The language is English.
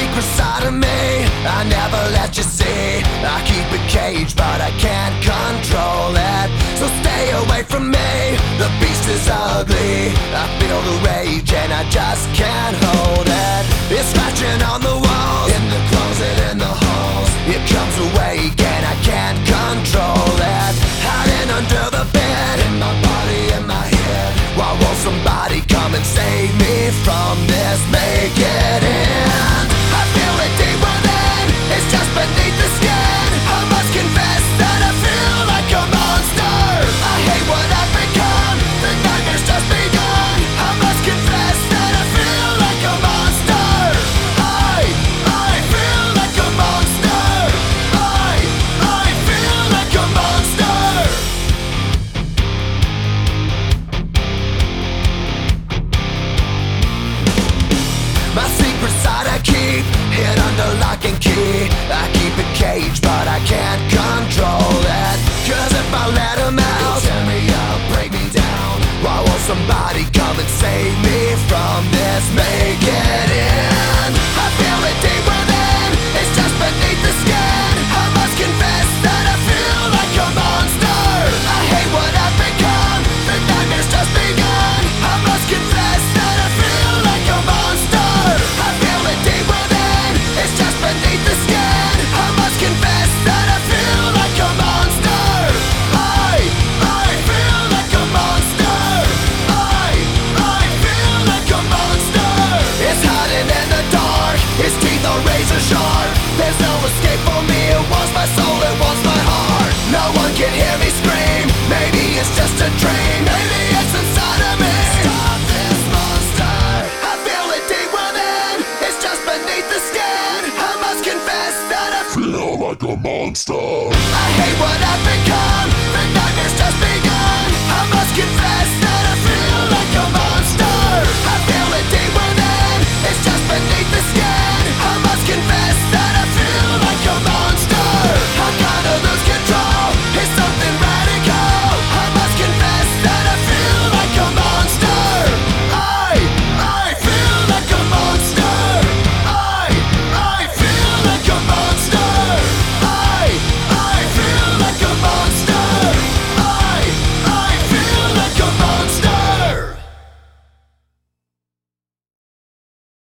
secret side of me I never let you see. I keep it caged but I can't control it. So stay away from me, the beast is ugly. I feel the rage and I just can't hold it. It's scratching on the walls, in the closet, in the halls. It comes awake and I can't control it. Hiding under the bed, in my body, in my head. Why won't somebody come and save me from this? Make it end. I feel it deep within, it's just beneath the skin. I must confess that I feel like a monster. I hate what I've become, the nightmare's just begun. I must confess that I feel like a monster. I feel like a monster. I feel like a monster. My secret side I keep hid under lock and key. I keep it caged but I can't control it. Cause if I let him out, he'll tear me up, break me down. Why won't somebody come and save me from this? Make it end. I feel it deep within, it's just beneath the skin. I must confess that I feel like a monster. I hate what I've become, the nightmare's just begun. I must confess that I feel like a monster. I feel it deep within, it's just beneath the skin. I must confess that I feel like a monster. I feel like a monster. I feel like a monster. It's hiding in the dark, its teeth are razor sharp. There's no escape for me, it wants my soul, it wants my heart. No one can hear me scream, maybe it's just a dream. Maybe it's inside of me. Stop this monster. I feel it deep within, it's just beneath the skin. I must confess that I feel like a monster. I hate what I've become, the nightmare's just begun. I must confess that I feel like a monster. I feel it deep within,